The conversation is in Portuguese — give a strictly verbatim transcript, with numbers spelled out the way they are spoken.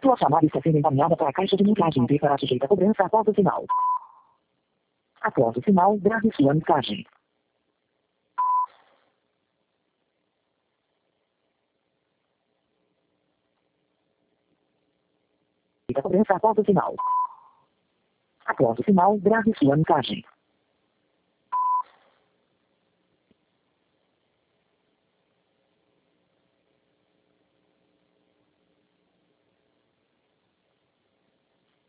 Sua chamada está sendo encaminhada para a caixa de mensagem e será sujeita a cobrança após o sinal. Após o sinal, grave sua mensagem. A cobrança após o sinal. Após o sinal, grave sua mensagem.